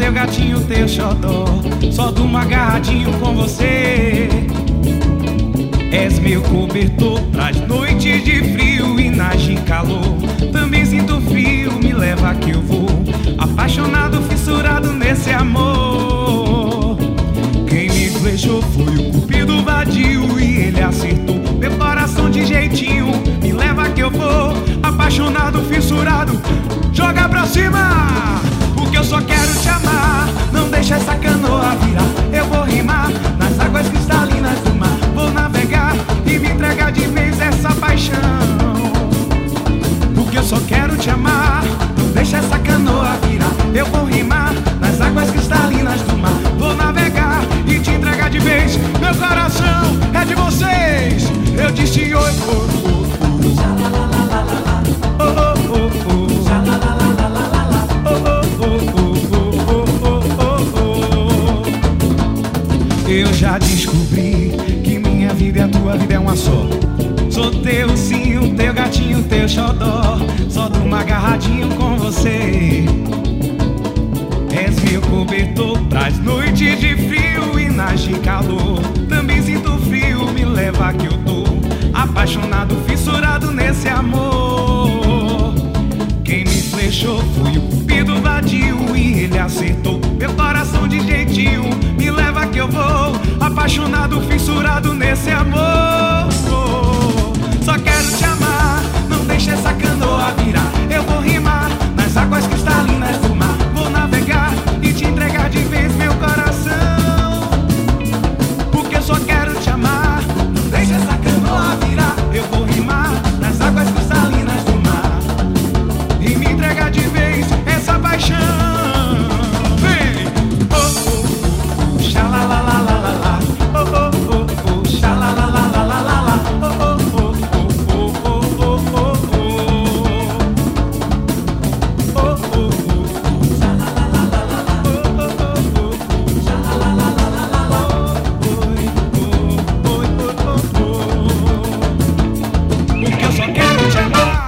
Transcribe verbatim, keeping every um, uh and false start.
teu gatinho, teu xodó. Só durmo agarradinho com você. És meu cobertor pras noites de frio e nas de calor. Também sinto frio, me leva que eu vou. Apaixonado, fissurado nesse amor. Quem me flechou foi o cupido vadio e ele acertou meu coração de jeitinho. Me leva que eu vou. Apaixonado, fissurado, joga pra cima. Porque eu só quero te amar. Não deixa essa canoa virar. Eu vou rimar nas águas cristalinas do mar. Vou navegar e me entregar de vez essa paixão. Porque eu só quero te amar. Não deixa essa canoa virar. Eu vou rimar nas águas cristalinas do mar. Vou navegar e te entregar de vez. Meu coração é de vocês. Eu disse oi, oi, oi. Oh, oh, oh, oh. Eu já descobri que minha vida e a tua vida é uma só. Sou teu ursinho, teu gatinho, teu xodó. Só durmo agarradinho com você. És meu cobertor pras noites de frio e nas de calor. Também sinto frio, me leva que eu tô apaixonado, fissurado nesse amor. Quem me flechou foi o cupido vadio e ele acertou meu coração de jeitinho. Me leva que eu vou, apaixonado, fissurado nesse amor.